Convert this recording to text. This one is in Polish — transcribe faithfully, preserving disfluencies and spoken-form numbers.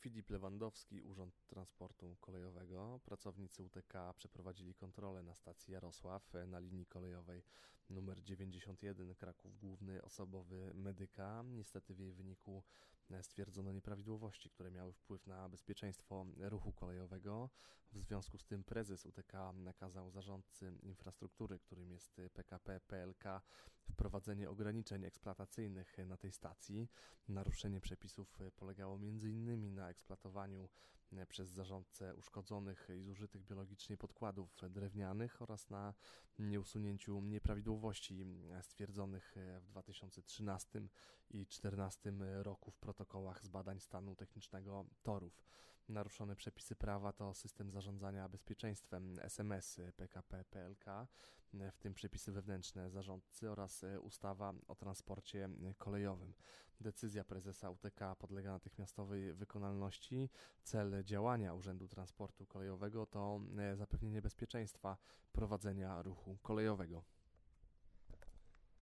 Filip Lewandowski, Urząd Transportu Kolejowego. Pracownicy U T K przeprowadzili kontrolę na stacji Jarosław na linii kolejowej numer dziewięćdziesiąt jeden Kraków Główny osobowy Medyka. Niestety w jej wyniku stwierdzono nieprawidłowości, które miały wpływ na bezpieczeństwo ruchu kolejowego. W związku z tym prezes U T K nakazał zarządcy infrastruktury, którym jest P K P P L K, wprowadzenie ograniczeń eksploatacyjnych na tej stacji. Naruszenie przepisów polegało między innymi na eksploatowaniu przez zarządcę uszkodzonych i zużytych biologicznie podkładów drewnianych oraz na nieusunięciu nieprawidłowości stwierdzonych w dwa tysiące trzynastym i dwa tysiące czternastym roku w protokołach z badań stanu technicznego torów. Naruszone przepisy prawa to system zarządzania bezpieczeństwem S M S P K P P L K, w tym przepisy wewnętrzne zarządcy oraz ustawa o transporcie kolejowym. Decyzja prezesa U T K podlega natychmiastowej wykonalności. Cel działania Urzędu Transportu Kolejowego to zapewnienie bezpieczeństwa prowadzenia ruchu kolejowego.